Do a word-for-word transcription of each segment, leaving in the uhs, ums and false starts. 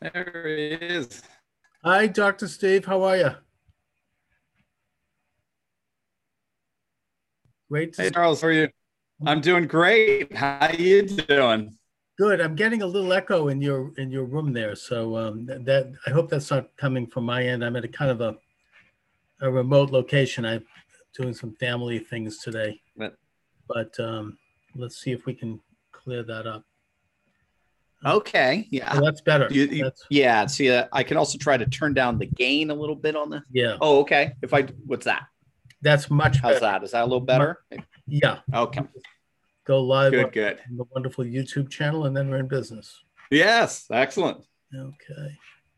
There he is. Hi, Doctor Steve. How are you? Great to Hey, see Charles, how are you? you. I'm doing great. How you doing? Good. I'm getting a little echo in your in your room there. So um, that, that I hope that's not coming from my end. I'm at a kind of a, a remote location. I'm doing some family things today, But- but um, let's see if we can clear that up. Uh, Okay, oh, yeah. that's better. You, you, That's yeah, see, uh, I can also try to turn down the gain a little bit on the. yeah. Oh, okay. If I, what's that? That's much How's better. that? Is that a little Mu- better? Yeah. Okay, Go live on good, good. the wonderful YouTube channel, and then we're in business. Yes, excellent. Okay.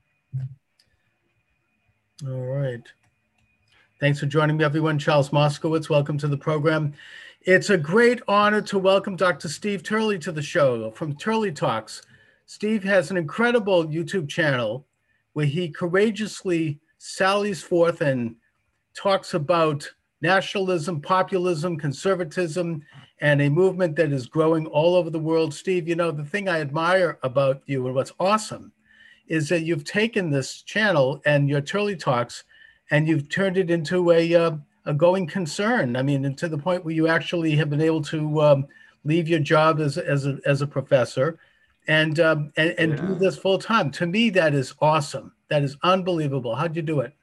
All right. Thanks for joining me, everyone. Charles Moskowitz, welcome to the program. It's a great honor to welcome Doctor Steve Turley to the show from Turley Talks. Steve has an incredible YouTube channel where he courageously sallies forth and talks about nationalism, populism, conservatism, and a movement that is growing all over the world. Steve, you know, the thing I admire about you and what's awesome is that you've taken this channel and your Turley Talks and you've turned it into a, uh, a going concern. I mean, to the point where you actually have been able to um, leave your job as, as, a, as a professor and, um, and, and do Yeah. this full time. To me, that is awesome. That is unbelievable. How'd you do it?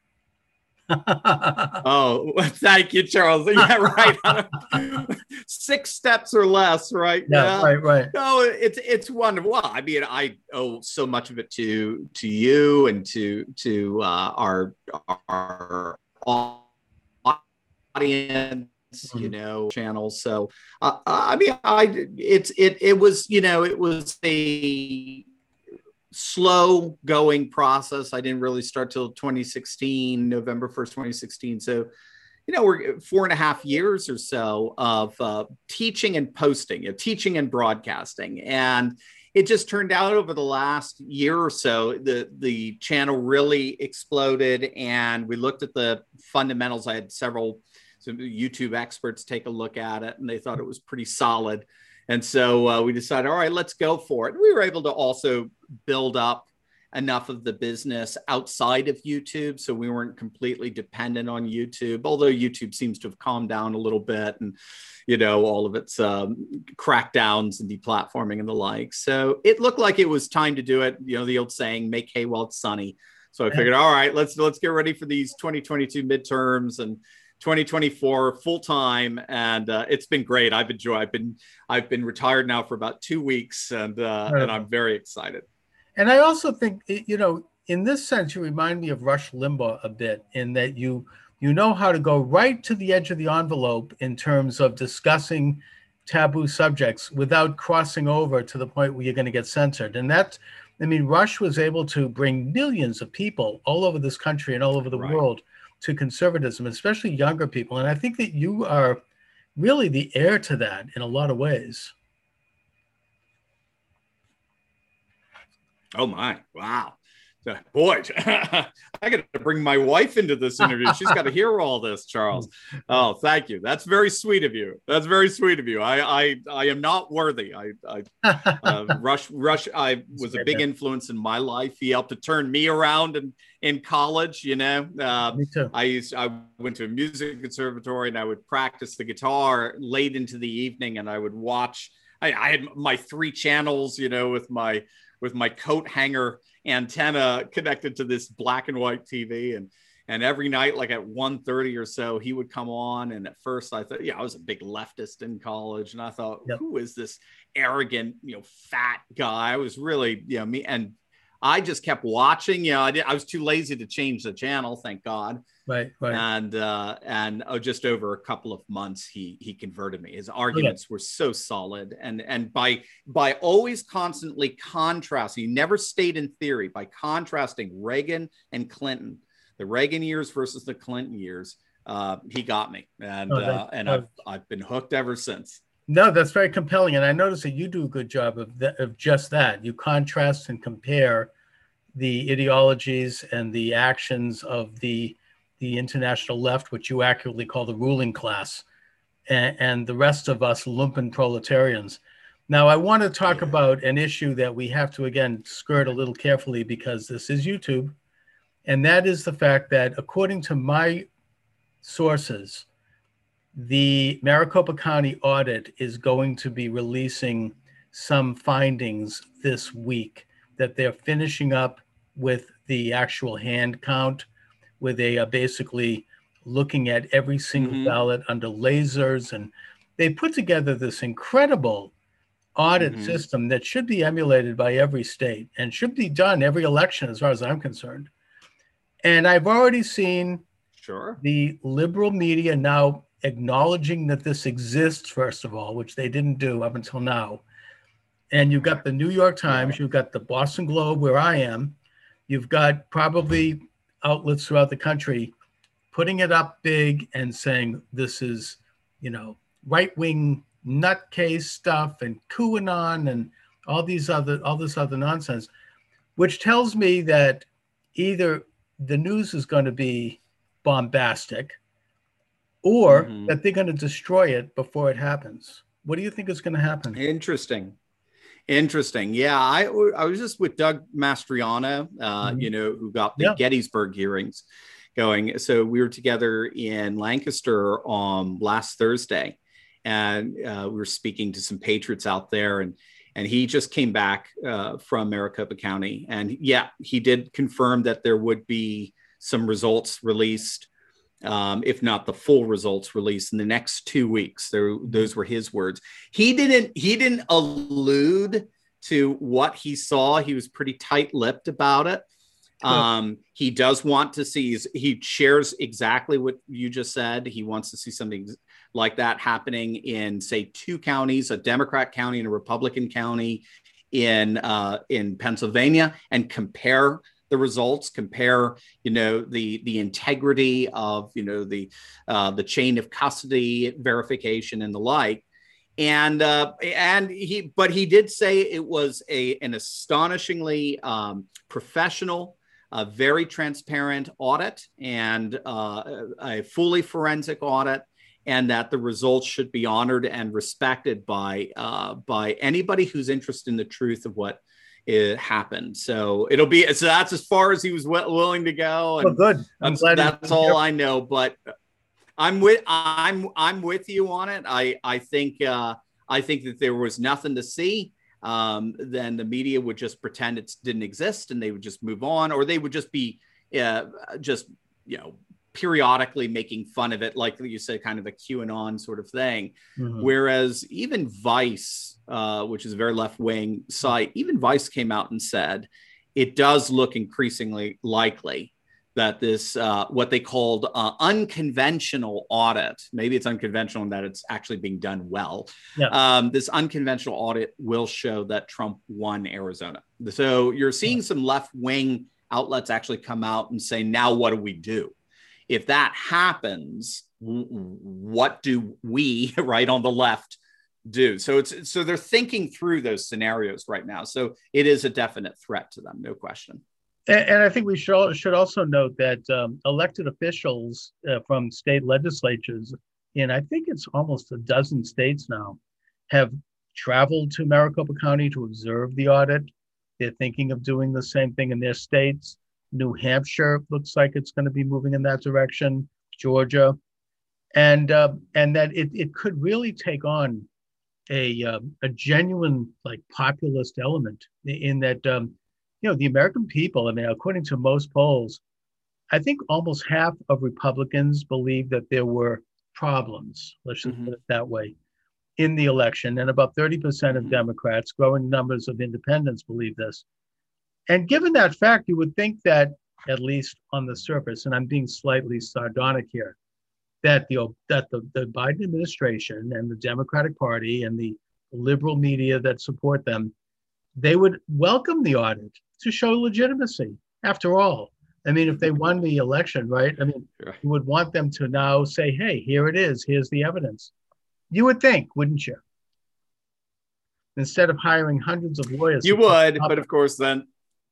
Oh, thank you, Charles. Yeah, right. Six steps or less, right? Yeah, Yeah. right, right. No, it's it's wonderful. Well, I mean, I owe so much of it to to you and to to uh, our our audience, you Mhm. know, channels. So, uh, I mean, I it's it it was you know it was a slow going process. I didn't really start till twenty sixteen, November first, twenty sixteen. So, you know, we're four and a half years or so of uh, teaching and posting, you know, teaching and broadcasting. And it just turned out over the last year or so, the, the channel really exploded. And we looked at the fundamentals. I had several some YouTube experts take a look at it, and they thought it was pretty solid. And so uh, we decided, all right, let's go for it. We were able to also build up enough of the business outside of YouTube, so we weren't completely dependent on YouTube, although YouTube seems to have calmed down a little bit, and you know, all of its um, crackdowns and deplatforming and the like. So it looked like it was time to do it. You know, the old saying, make hay while it's sunny. So I figured, all right, let's let's get ready for these twenty twenty-two midterms and twenty twenty-four full time, and uh, it's been great. I've enjoyed. I've been I've been retired now for about two weeks, and uh, and I'm very excited. And I also think, you know, in this sense, you remind me of Rush Limbaugh a bit in that you you know how to go right to the edge of the envelope in terms of discussing taboo subjects without crossing over to the point where you're going to get censored. And that's, I mean, Rush was able to bring millions of people all over this country and all over the Right. world to conservatism, especially younger people. And I think that you are really the heir to that in a lot of ways. Oh my! Wow. Boy, I got to bring my wife into this interview. She's got to hear all this, Charles. Oh, thank you. That's very sweet of you. That's very sweet of you. I, I, I am not worthy. I, I uh, Rush, Rush. I was a big influence in my life. He helped to turn me around in, in college. You know, uh, me too. I used. I went to a music conservatory, and I would practice the guitar late into the evening, and I would watch. I, I had my three channels, you know, with my with my coat hanger antenna connected to this black and white T V. And, and every night, like at one thirty or so, he would come on. And at first I thought, yeah, I was a big leftist in college. And I thought, yep. Who is this arrogant, you know, fat guy? I was really, you know, me. And I just kept watching, you know, I did, I was too lazy to change the channel. Thank God. Right, right. And uh, and oh, just over a couple of months, he he converted me. His arguments okay. were so solid, and and by by always constantly contrasting, he never stayed in theory. By contrasting Reagan and Clinton, the Reagan years versus the Clinton years, uh, he got me, and oh, that, uh, and I've I've been hooked ever since. No, that's very compelling, and I notice that you do a good job of that, of just that. You contrast and compare the ideologies and the actions of the the international left, which you accurately call the ruling class, and, and the rest of us lumpen proletarians. Now, I want to talk yeah. about an issue that we have to, again, skirt a little carefully because this is YouTube. And that is the fact that, according to my sources, the Maricopa County audit is going to be releasing some findings this week, that they're finishing up with the actual hand count, where they are basically looking at every single mm-hmm. ballot under lasers. And they put together this incredible audit mm-hmm. system that should be emulated by every state and should be done every election, as far as I'm concerned. And I've already seen sure. the liberal media now acknowledging that this exists, first of all, which they didn't do up until now. And you've got the New York Times, yeah. you've got the Boston Globe, where I am, you've got probably outlets throughout the country putting it up big and saying this is, you know, right-wing nutcase stuff and QAnon and all these other all this other nonsense, which tells me that either the news is going to be bombastic or mm-hmm. that they're going to destroy it before it happens. What do you think is going to happen? Interesting. Interesting. Yeah, I I was just with Doug Mastriano, uh, mm-hmm. you know, who got the yeah. Gettysburg hearings going. So we were together in Lancaster on last Thursday. And uh, we were speaking to some patriots out there, and and he just came back uh, from Maricopa County, and yeah, he did confirm that there would be some results released, um, if not the full results released in the next two weeks. There, those were his words. He didn't he didn't allude to what he saw. He was pretty tight-lipped about it. Um, he does want to see. He shares exactly what you just said. He wants to see something like that happening in, say, two counties, a Democrat county and a Republican county in uh, in Pennsylvania, and compare the results, compare, you know, the the integrity of, you know, the uh, the chain of custody verification and the like. And uh, and he, but he did say it was a an astonishingly um, professional, a very transparent audit, and uh, a fully forensic audit, and that the results should be honored and respected by uh, by anybody who's interested in the truth of what it happened. So it'll be, so that's as far as he was w- willing to go. And well, good. I'm that's, glad that's all I know, but I'm with, I'm, I'm with you on it. I, I think, uh, I think that there was nothing to see. Um, then the media would just pretend it didn't exist and they would just move on, or they would just be uh, just, you know, periodically making fun of it, like you said, kind of a QAnon sort of thing. Mm-hmm. Whereas even Vice, uh, which is a very left-wing site, even Vice came out and said it does look increasingly likely that this, uh, what they called uh, unconventional audit, maybe it's unconventional in that it's actually being done well. Yeah. Um, this unconventional audit will show that Trump won Arizona. So you're seeing yeah. some left-wing outlets actually come out and say, now what do we do? If that happens, what do we, right, on the left do? So it's so they're thinking through those scenarios right now. So it is a definite threat to them, no question. And, and I think we should, should also note that um, elected officials uh, from state legislatures in, I think it's almost a dozen states now, have traveled to Maricopa County to observe the audit. They're thinking of doing the same thing in their states. New Hampshire looks like it's going to be moving in that direction, Georgia, and uh, and that it, it could really take on a uh, a genuine like populist element in that, um, you know, the American people, I mean, according to most polls, I think almost half of Republicans believe that there were problems, let's just mm-hmm. put it that way, in the election, and about thirty percent of mm-hmm. Democrats, growing numbers of independents believe this. And given that fact, you would think that, at least on the surface, and I'm being slightly sardonic here, that the that the, the Biden administration and the Democratic Party and the liberal media that support them, they would welcome the audit to show legitimacy. After all, I mean, if they won the election, right? I mean, sure. you would want them to now say, hey, here it is. Here's the evidence. You would think, wouldn't you? Instead of hiring hundreds of lawyers. You would, but of course then.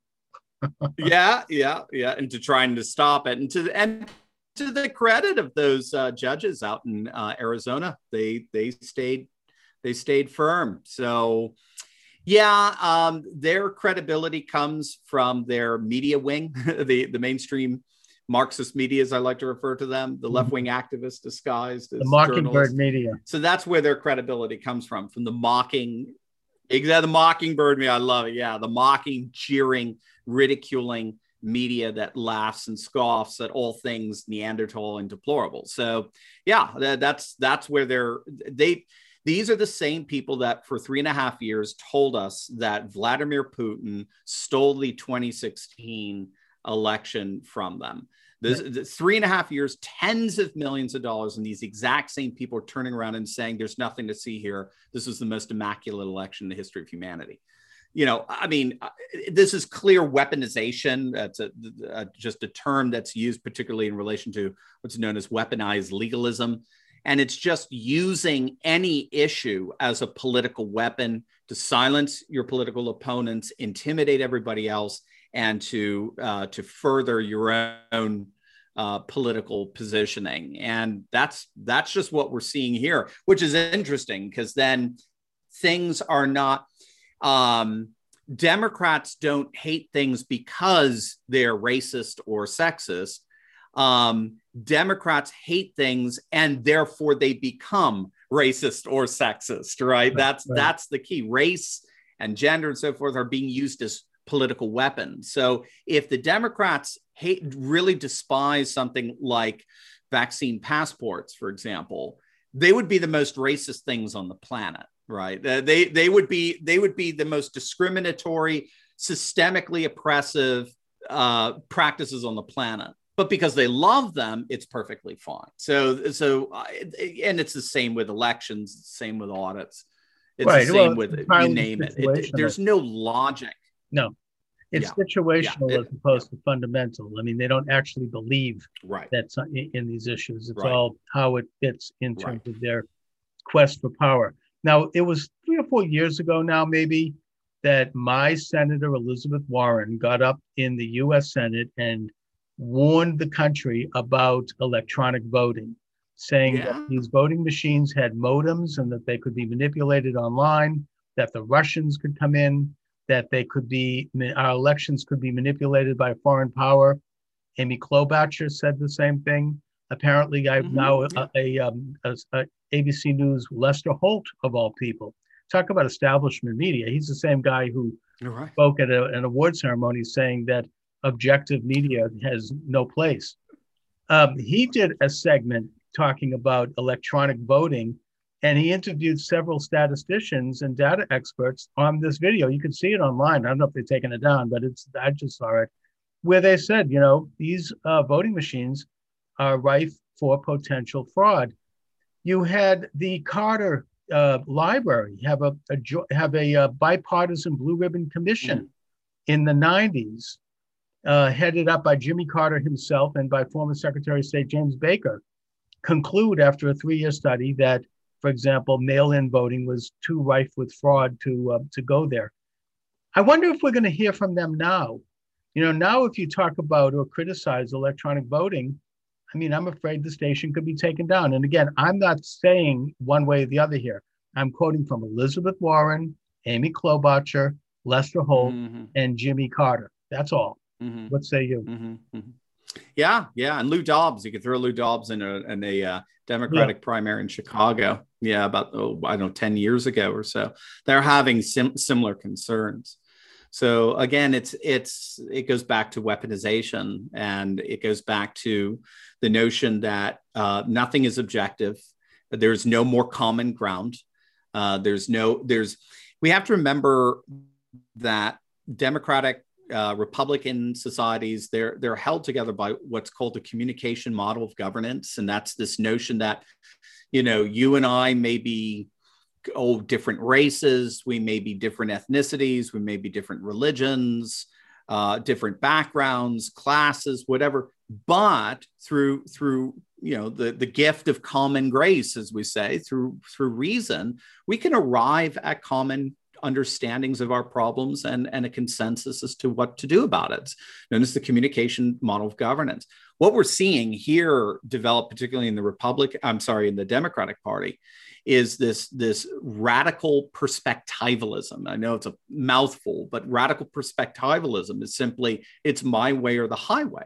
yeah, yeah, yeah, and to trying to stop it, and to and to the credit of those uh, judges out in uh, Arizona, they they stayed they stayed firm. So, yeah, um, their credibility comes from their media wing, the, the mainstream Marxist media, as I like to refer to them, the left-wing activists disguised as the Mockingbird journalists. media. So that's where their credibility comes from, from the mocking, exactly, the Mockingbird media. I love it. Yeah, the mocking, jeering, ridiculing media that laughs and scoffs at all things Neanderthal and deplorable. So, yeah, that, that's that's where they're they. These are the same people that for three and a half years told us that Vladimir Putin stole the twenty sixteen election from them. This, Right. the three and a half years, tens of millions of dollars, and these exact same people are turning around and saying there's nothing to see here. This is the most immaculate election in the history of humanity. You know, I mean, this is clear weaponization. That's a, a, just a term that's used particularly in relation to what's known as weaponized legalism. And it's just using any issue as a political weapon to silence your political opponents, intimidate everybody else, and to uh, to further your own uh, political positioning. And that's that's just what we're seeing here, which is interesting because then things are not. Um, Democrats don't hate things because they're racist or sexist. Um, Democrats hate things and therefore they become racist or sexist, right? Right, That's right. that's the key. Race and gender and so forth are being used as political weapons. So if the Democrats hate, really despise something like vaccine passports, for example, they would be the most racist things on the planet, right? Uh, they they would be they would be the most discriminatory, systemically oppressive uh, practices on the planet. But because they love them, it's perfectly fine. So, so, uh, and it's the same with elections, it's the same with audits. It's Right. the same Well, with, entirely you name it. It, There's no logic. No, it's Yeah. situational Yeah. as opposed to fundamental. I mean, they don't actually believe Right. that's in, in these issues. It's Right. all how it fits in terms Right. of their quest for power. Now, it was three or four years ago now, maybe, that my Senator Elizabeth Warren got up in the U S Senate and warned the country about electronic voting, saying Yeah. that these voting machines had modems and that they could be manipulated online, that the Russians could come in, that they could be, our elections could be manipulated by a foreign power. Amy Klobuchar said the same thing. Apparently, I've Mhm. now Yeah. a, a, um, a, a A B C News Lester Holt, of all people. Talk about establishment media. He's the same guy who You're right. spoke at a, an award ceremony saying that objective media has no place. Um, he did a segment talking about electronic voting, and he interviewed several statisticians and data experts on this video. You can see it online. I don't know if they've taken it down, but it's I just saw it, where they said, you know, these uh, voting machines are rife for potential fraud. You had the Carter uh, Library have a, a have a, a bipartisan blue ribbon commission mm-hmm. in the nineties. Uh, headed up by Jimmy Carter himself and by former Secretary of State James Baker, conclude after a three-year study that, for example, mail-in voting was too rife with fraud to uh, to go there. I wonder if we're going to hear from them now. You know, now if you talk about or criticize electronic voting, I mean, I'm afraid the station could be taken down. And again, I'm not saying one way or the other here. I'm quoting from Elizabeth Warren, Amy Klobuchar, Lester Holt, mm-hmm. and Jimmy Carter. That's all. Mm-hmm. What say you? Mm-hmm. Mm-hmm. Yeah, yeah. And Lou Dobbs, you could throw Lou Dobbs in a, in a uh, Democratic yeah. primary in Chicago. Yeah, about, oh, I don't know, ten years ago or so. They're having sim- similar concerns. So again, it's it's it goes back to weaponization, and it goes back to the notion that uh, nothing is objective. There's no more common ground. Uh, there's no there's we have to remember that Democratic Uh, Republican societies, they're they're held together by what's called the communication model of governance. And that's this notion that, you know, you and I may be oh, different races, we may be different ethnicities, we may be different religions, uh, different backgrounds, classes, whatever. But through through you know the, the gift of common grace, as we say, through through reason, we can arrive at common understandings of our problems and, and a consensus as to what to do about it. It's known as the communication model of governance. What we're seeing here develop, particularly in the Republic, I'm sorry, in the Democratic Party, is this, this radical perspectivalism. I know it's a mouthful, but radical perspectivalism is simply, it's my way or the highway.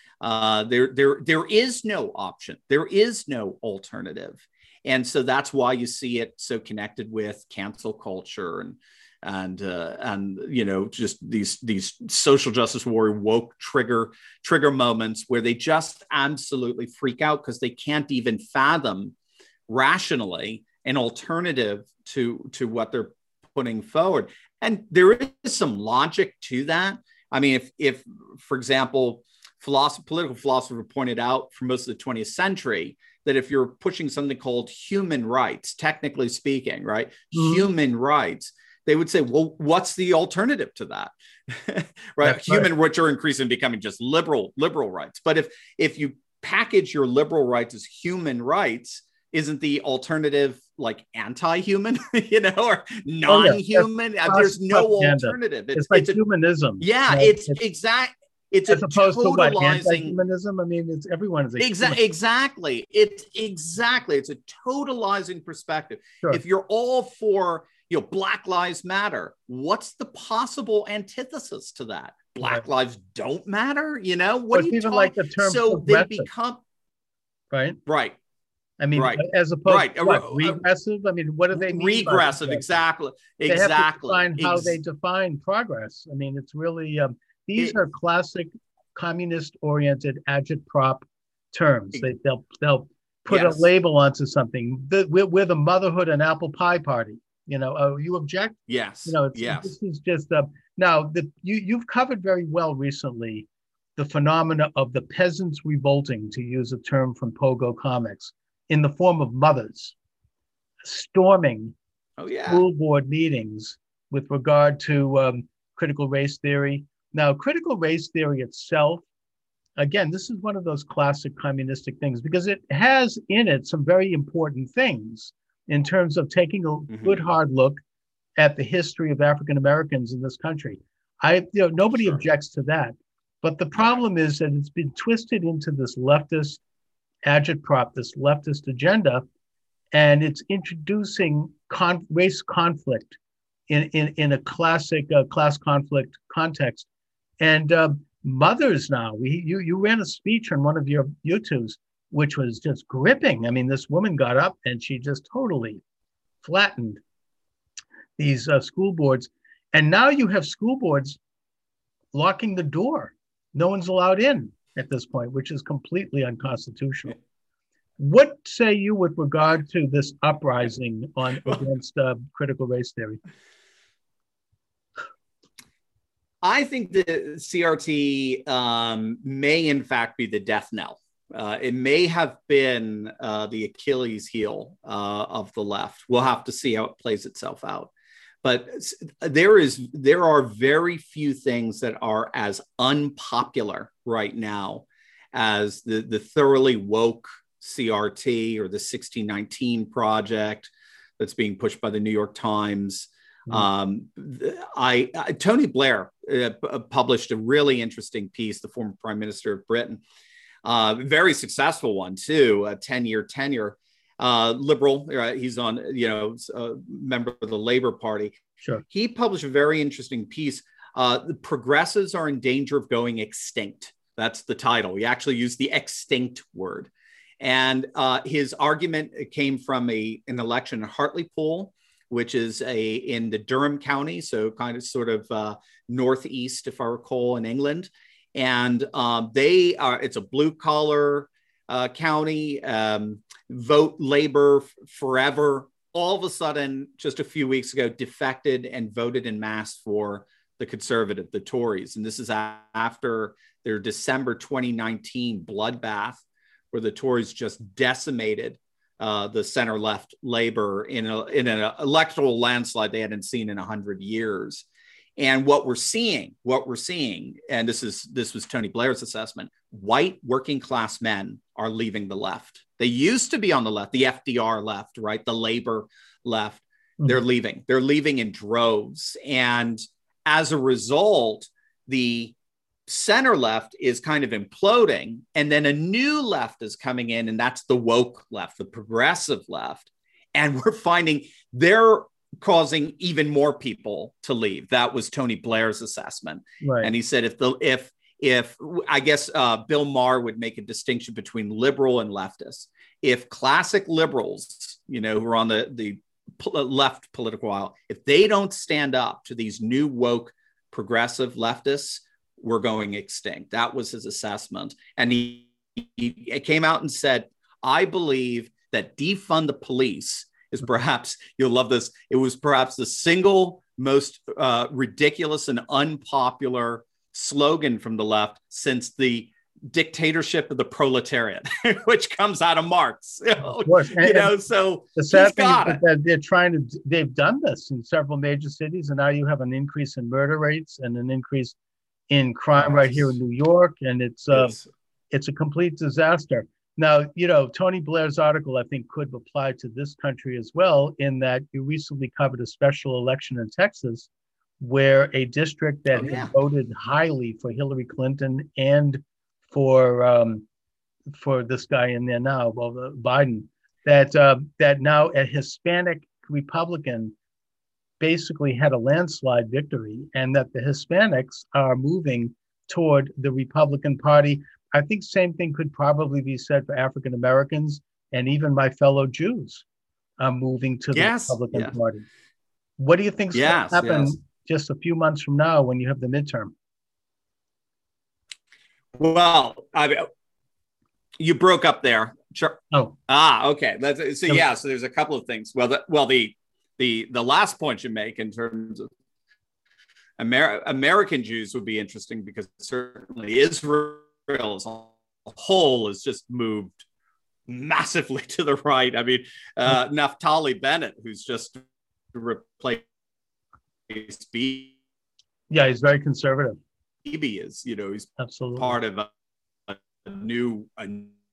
Uh, there, there, there is no option. There is no alternative. And so that's why you see it so connected with cancel culture and, and, uh, and, you know, just these, these social justice warrior woke trigger, trigger moments where they just absolutely freak out because they can't even fathom rationally an alternative to, to what they're putting forward. And there is some logic to that. I mean, if, if for example, philosophy, political philosopher pointed out for most of the twentieth century, that if you're pushing something called human rights, technically speaking, right, mm-hmm. human rights, they would say, well, what's the alternative to that? right? That's human right. rights are increasingly becoming just liberal, liberal rights. But if, if you package your liberal rights as human rights, isn't the alternative like anti-human, you know, or non-human? Oh, yeah. There's no alternative. It's, it's like it's a, humanism. Yeah, right? it's, it's exact. It's as opposed totalizing, to what, anti-humanism. I mean, it's everyone is a exa- exactly. It's exactly. It's a totalizing perspective. Sure. If you're all for, you know, Black Lives Matter, what's the possible antithesis to that? Black right. lives don't matter. You know, what do you even talk? Like the term so they become right, right. I mean, right. as opposed right. to what, regressive. I mean, what do they mean? Regressive, exactly, they exactly. Have to define how Ex- they define progress. I mean, it's really. Um, These it, are classic communist-oriented agitprop terms. They, they'll they'll put yes. a label onto something. The, we're, we're the motherhood and apple pie party. You know, oh, you object? Yes. You know, it's, yes. this is just uh, now. The you you've covered very well recently the phenomena of the peasants revolting, to use a term from Pogo Comics, in the form of mothers storming oh, yeah. school board meetings with regard to um, critical race theory. Now, critical race theory itself, again, this is one of those classic communistic things because it has in it some very important things in terms of taking a mm-hmm. good hard look at the history of African Americans in this country. I, you know, nobody sure. objects to that. But the problem is that it's been twisted into this leftist agitprop, this leftist agenda, and it's introducing con- race conflict in, in, in a classic uh, class conflict context. And uh, mothers now, we, you, you ran a speech on one of your YouTubes, which was just gripping. I mean, this woman got up and she just totally flattened these uh, school boards. And now you have school boards locking the door. No one's allowed in at this point, which is completely unconstitutional. What say you with regard to this uprising on against uh, critical race theory? I think the C R T um, may, in fact, be the death knell. Uh, it may have been uh, the Achilles heel uh, of the left. We'll have to see how it plays itself out. But there is, there are very few things that are as unpopular right now as the, the thoroughly woke C R T or the sixteen nineteen project that's being pushed by the New York Times. Mm-hmm. Um, I, I Tony Blair uh, published a really interesting piece, the former Prime Minister of Britain, uh, very successful one too, a ten-year tenure, uh, liberal. Uh, he's on, you know, a member of the Labour Party. Sure. He published a very interesting piece. Uh, the progressives are in danger of going extinct. That's the title. He actually used the extinct word. And uh, his argument came from a, an election in Hartlepool, which is a in the Durham County, so kind of sort of uh, northeast, if I recall, in England. And um, they are, it's a blue collar uh, county, um, vote Labor f- forever. All of a sudden, just a few weeks ago, defected and voted en masse for the Conservative, the Tories. And this is a- after their December twenty nineteen bloodbath, where the Tories just decimated uh, the center-left Labor in, a, in an electoral landslide they hadn't seen in one hundred years. And what we're seeing, what we're seeing, and this is this was Tony Blair's assessment, white working class men are leaving the left. They used to be on the left, the F D R left, right? The Labor left. they're leaving. They're leaving in droves. And as a result, the center left is kind of imploding. And then a new left is coming in, and that's the woke left, the progressive left. And we're finding they're causing even more people to leave. That was Tony Blair's assessment. Right. And he said, if the, if, if I guess uh, Bill Maher would make a distinction between liberal and leftist. If classic liberals, you know, who are on the, the left political aisle, if they don't stand up to these new woke progressive leftists, we're going extinct. That was his assessment. And he, he came out and said, I believe that defund the police is perhaps, you'll love this, it was perhaps the single most uh, ridiculous and unpopular slogan from the left since the dictatorship of the proletariat, which comes out of Marx. You know, and, you know so the sad thing is that they're trying to, they've done this in several major cities, and now you have an increase in murder rates and an increase in crime right here in New York, and it's uh, yes. it's a complete disaster. Now, you know, Tony Blair's article, I think, could apply to this country as well, in that you recently covered a special election in Texas where a district that oh, yeah. had voted highly for Hillary Clinton and for um, for this guy in there now, well, uh, Biden, that uh, that now a Hispanic Republican basically had a landslide victory, and that the Hispanics are moving toward the Republican Party. I think same thing could probably be said for African Americans, and even my fellow Jews are moving to the yes, Republican yes. Party. What do you think is yes, going to happen yes. just a few months from now when you have the midterm? Well, I mean, you broke up there. Sure. Oh, ah, okay. That's, so yeah, so there's a couple of things. Well, the, well, the the the last point you make in terms of Amer- American Jews would be interesting, because certainly Israel as a whole has just moved massively to the right. I mean, uh, Naftali Bennett, who's just replaced Bibi. Yeah, he's very conservative. Bibi is, you know, he's absolutely part of a, a new, a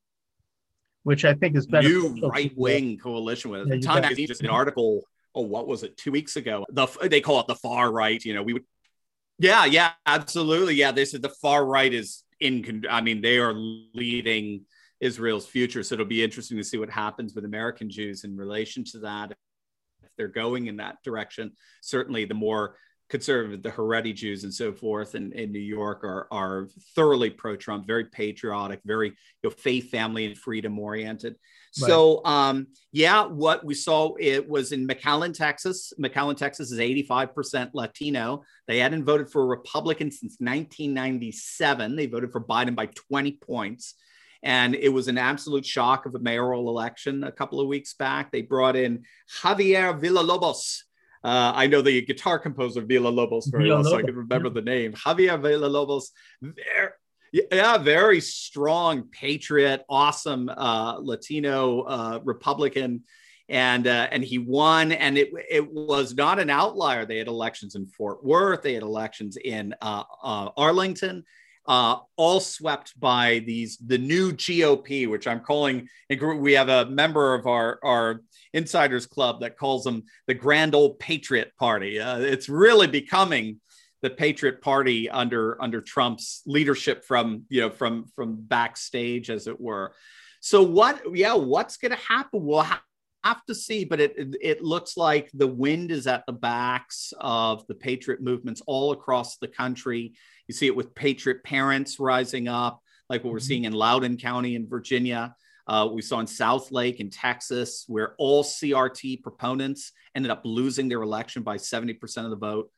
which I think is new right-wing coalition with. At yeah, the time, I just an article. Oh, what was it? Two weeks ago. The they call it the far right. You know, we would. Yeah, yeah, absolutely. Yeah, they said the far right is in. I mean, they are leading Israel's future. So it'll be interesting to see what happens with American Jews in relation to that. If they're going in that direction, certainly the more conservative, the Haredi Jews and so forth in, in New York are, are thoroughly pro-Trump, very patriotic, very you know, faith, family, and freedom oriented. Right. So, um, yeah, what we saw, it was in McAllen, Texas. McAllen, Texas is eighty-five percent Latino. They hadn't voted for a Republican since nineteen ninety-seven. They voted for Biden by twenty points. And it was an absolute shock of a mayoral election a couple of weeks back. They brought in Javier Villalobos. Uh, I know the guitar composer Villalobos very well, so I can remember the name. Javier Villalobos, very, yeah, very strong patriot, awesome uh, Latino uh, Republican, and uh, and he won. And it it was not an outlier. They had elections in Fort Worth, they had elections in uh, uh, Arlington, uh, all swept by these the new G O P, which I'm calling. We have a member of our our Insiders Club that calls them the Grand Old Patriot Party. Uh, it's really becoming the Patriot Party under under Trump's leadership from you know from from backstage, as it were. So what? Yeah, what's going to happen? We'll ha- have to see. But it, it it looks like the wind is at the backs of the Patriot movements all across the country. You see it with Patriot parents rising up, like what we're seeing in Loudoun County in Virginia. Uh, we saw in South Lake in Texas, where all C R T proponents ended up losing their election by seventy percent of the vote.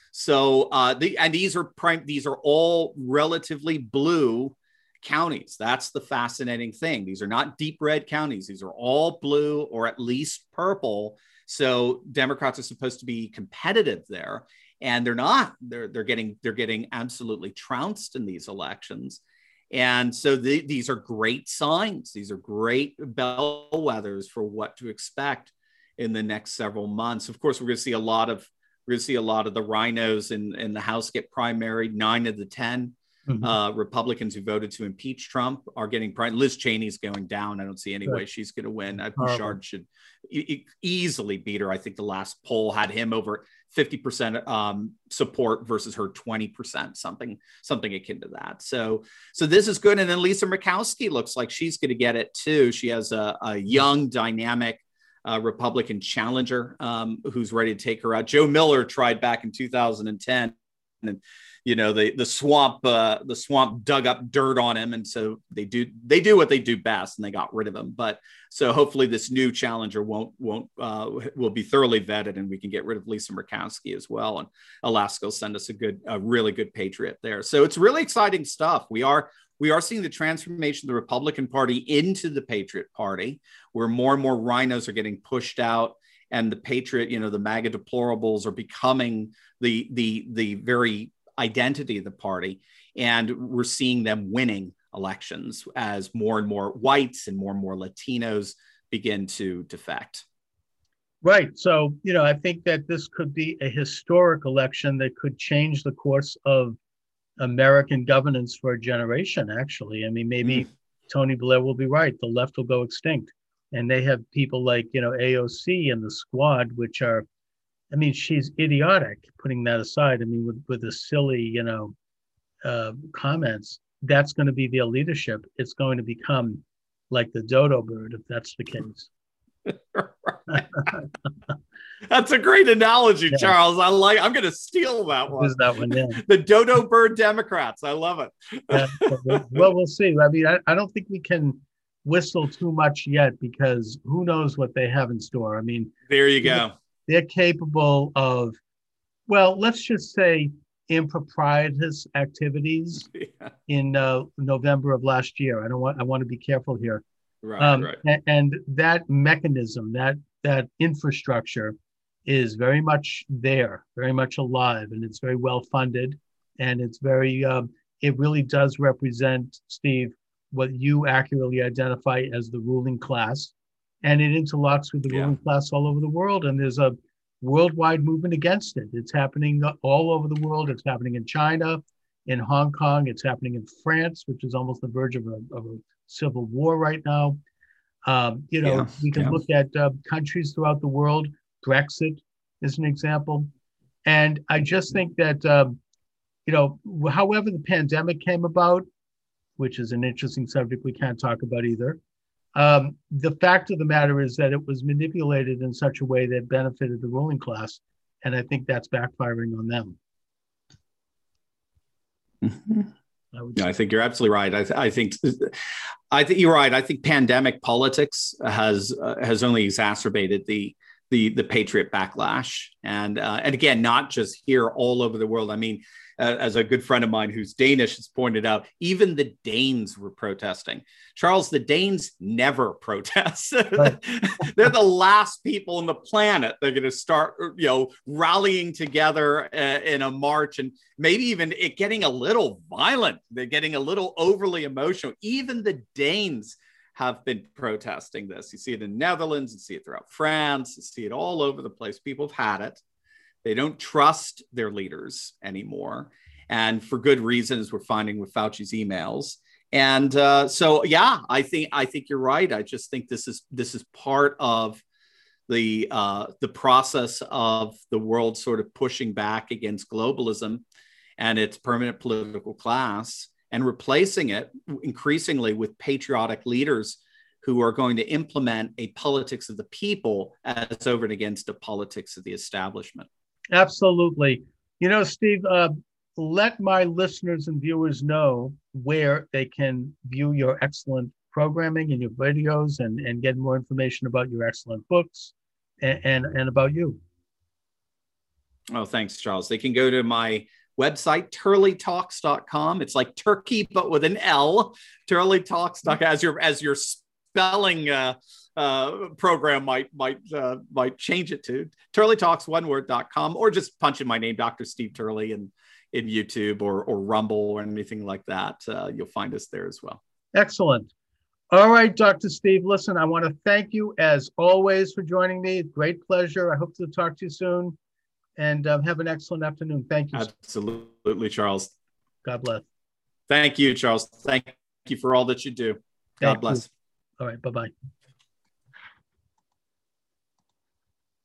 So, uh, the, and these are prime, these are all relatively blue counties. That's the fascinating thing. These are not deep red counties. These are all blue or at least purple. So Democrats are supposed to be competitive there, and they're not. They're they're getting they're getting absolutely trounced in these elections. And so the, these are great signs. These are great bellwethers for what to expect in the next several months. Of course, we're going to see a lot of we're going to see a lot of the rhinos in, in the House get primaried. Nine of the ten Mm-hmm. Uh, Republicans who voted to impeach Trump are getting prime. Liz Cheney's going down. I don't see any Good. way she's going to win. Uh, Bouchard should e- easily beat her. I think the last poll had him over fifty percent um, support versus her twenty percent, something something akin to that. So, so this is good. And then Lisa Murkowski looks like she's going to get it too. She has a, a young, dynamic uh, Republican challenger um, who's ready to take her out. Joe Miller tried back in two thousand ten, and you know, the the swamp uh, the swamp dug up dirt on him, and so they do they do what they do best, and they got rid of him. But so hopefully this new challenger won't won't uh, will be thoroughly vetted, and we can get rid of Lisa Murkowski as well. And Alaska will send us a good, a really good patriot there. So it's really exciting stuff. We are we are seeing the transformation of the Republican Party into the Patriot Party, where more and more rhinos are getting pushed out, and the Patriot, you know, the MAGA deplorables are becoming the the the very identity of the party, and we're seeing them winning elections as more and more whites and more and more Latinos begin to defect. Right. So, you know, I think that this could be a historic election that could change the course of American governance for a generation, actually. I mean, maybe mm. Tony Blair will be right. The left will go extinct. And they have people like, you know, A O C and the Squad, which are, I mean, she's idiotic, putting that aside. I mean, with, with the silly, you know, uh, comments, that's going to be their leadership. It's going to become like the dodo bird, if that's the case. That's a great analogy, yeah. Charles. I like, I'm going to steal that one. Is that one, yeah. The dodo bird Democrats. I love it. Yeah, well, we'll see. I mean, I, I don't think we can whistle too much yet, because who knows what they have in store. I mean, there you go. They're capable of, well, let's just say improprietous activities yeah. in uh, November of last year. I don't want, I want to be careful here. Right, um, right. And, and that mechanism, that that infrastructure is very much there, very much alive, and it's very well funded, and it's very, um, it really does represent, Steve, what you accurately identify as the ruling class. And it interlocks with the yeah. ruling class all over the world. And there's a worldwide movement against it. It's happening all over the world. It's happening in China, in Hong Kong. It's happening in France, which is almost the verge of a, of a civil war right now. Um, you know, yeah. we can yeah. look at uh, countries throughout the world. Brexit is an example. And I just think that, um, you know, however the pandemic came about, which is an interesting subject we can't talk about either, Um, the fact of the matter is that it was manipulated in such a way that benefited the ruling class. And I think that's backfiring on them. Mm-hmm. I, no, I think you're absolutely right. I, th- I think I think you're right. I think pandemic politics has uh, has only exacerbated the the the patriot backlash. And uh, and again, not just here, all over the world. I mean, uh, as a good friend of mine who's Danish has pointed out, even the Danes were protesting. Charles, the Danes never protest. Right. They're the last people on the planet. They're going to start, you know, rallying together uh, in a march, and maybe even it getting a little violent. They're getting a little overly emotional. Even the Danes have been protesting this. You see it in the Netherlands, you see it throughout France, you see it all over the place. People have had it. They don't trust their leaders anymore. And for good reasons, we're finding with Fauci's emails. And uh, so, yeah, I think I think you're right. I just think this is this is part of the uh, the process of the world sort of pushing back against globalism and its permanent political class, and replacing it increasingly with patriotic leaders who are going to implement a politics of the people as over and against a politics of the establishment. Absolutely. You know, Steve, uh, let my listeners and viewers know where they can view your excellent programming and your videos, and, and get more information about your excellent books and, and, and about you. Oh, thanks, Charles. They can go to my website, turley talks dot com. It's like turkey, but with an L. turley talks dot com, as your as your spelling uh, uh, program might might uh, might change it to turley talks one word dot com, or just punch in my name, Doctor Steve Turley, and in YouTube or or Rumble or anything like that. Uh, you'll find us there as well. Excellent. All right, Doctor Steve, listen, I want to thank you as always for joining me. Great pleasure. I hope to talk to you soon. And um, have an excellent afternoon. Thank you. Absolutely, Charles. God bless. Thank you, Charles. Thank you for all that you do. God Thank bless. You. All right. Bye-bye.